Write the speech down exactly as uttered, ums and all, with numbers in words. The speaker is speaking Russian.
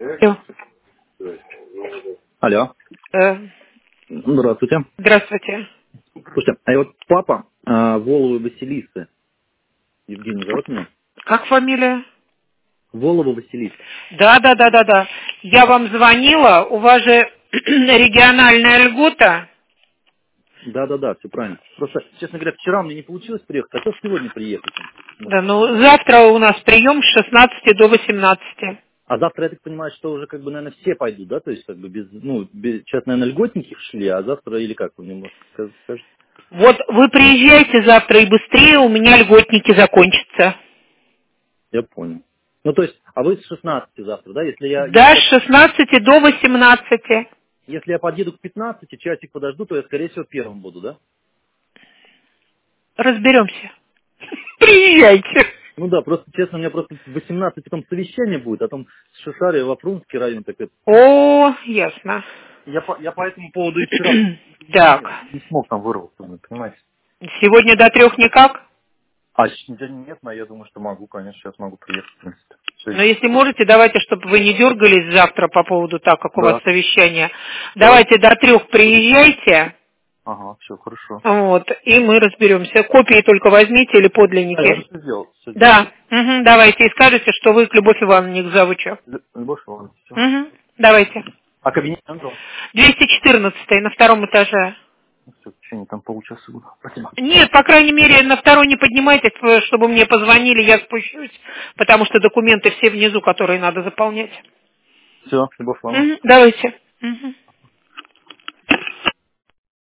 Алло. Алло. Э, Здравствуйте. Здравствуйте. Слушайте, а вот папа а, Воловой Василисы, Евгений зовут меня? Как фамилия? Волова Василиса. Да, да, да, да, да. Я вам звонила, у вас же региональная льгота. Да-да-да, все правильно. Просто, честно говоря, вчера мне не получилось приехать, хотел сегодня приехать. Ну, Да, ну завтра у нас прием с шестнадцати до восемнадцати. а завтра, я так понимаю, что уже, как бы, наверное, все пойдут, да? То есть, как бы, без, ну, без, сейчас, наверное, льготники шли, а завтра или как, вы мне, может, сказ- скажете? Вот вы приезжайте завтра и быстрее, у меня льготники закончатся. Я понял. Ну, то есть, а вы с шестнадцати завтра, да? Если я, Да, если с я, шестнадцати до восемнадцати. если я подъеду к пятнадцати, часик подожду, то я, скорее всего, первым буду, да? Разберемся. Приезжайте. Ну да, просто, честно, у меня просто в восемнадцать потом совещание будет, а там с Шишарой во Фрунзский район, так это... О, ясно. Я по, я по этому поводу и вчера Так, не, не смог там вырваться, вы понимаете? сегодня до трех никак? А сегодня нет, но я думаю, что могу, конечно, сейчас могу приехать, в принципе. Всё. Но если можете, давайте, чтобы вы не дергались завтра по поводу так, как у вас Да, совещание. давай. Давайте до трех приезжайте, Ага, все, хорошо. вот, и мы разберемся. Копии только возьмите или А, я уже подлинники. все сделал, все сделал. Да, мгм, давайте, и скажете, что вы к Любовь Ивановне к завучу. Лю- Любовь Ивановна, все. Мгм, давайте. А кабинет Андро? двести четырнадцатый на втором этаже. Ну, все, в течение там получаса буду. Спасибо. Нет, по крайней мере, на второй не поднимайтесь, э, чтобы мне позвонили, я спущусь, потому что документы все внизу, которые надо заполнять. Все, Любовь Ивановна. Мгм, давайте. Мгм.